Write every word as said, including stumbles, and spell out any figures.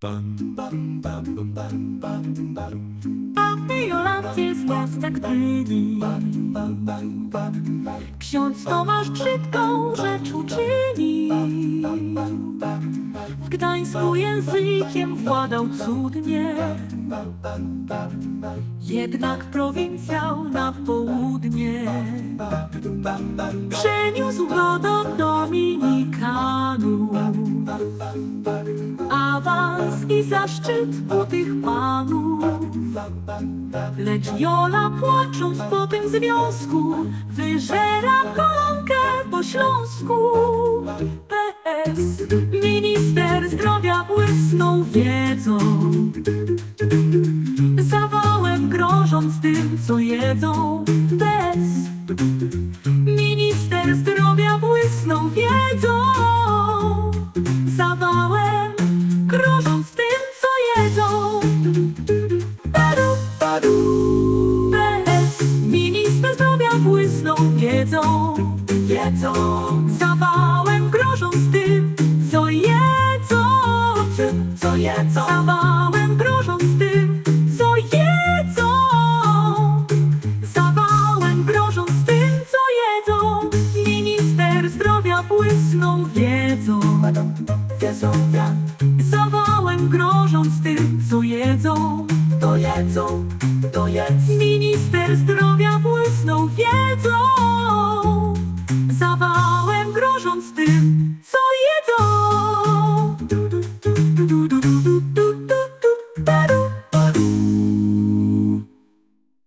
Aby Jolancie z miasta Gdyni ksiądz Tomasz brzydką rzecz uczyni. W Gdańsku językiem władał cudnie, jednak prowincjał na południe przeniósł go do Dominikanów. Awans i zaszczyt u tych panów, lecz Jola, płacząc po tym związku, wyżera kolonkę po śląsku. P S Minister zdrowia błysnął wiedzą, zawałem grożąc tym, co jedzą. P S Minister zdrowia błysnął wiedzą, zawałem grożąc tym, co jedzą. Padu, padu. P S Minister zdrowia błysnął wiedzą, wiedzą, zawałem grożąc tym, co jedzą. Tym, co jedzą. Zawałem grożąc tym, co jedzą. Zawałem grożąc tym, co jedzą. Minister zdrowia błysnął wiedzą, wiedzą, zawałem grożąc tym, co jedzą. To jedzą, to jedzą.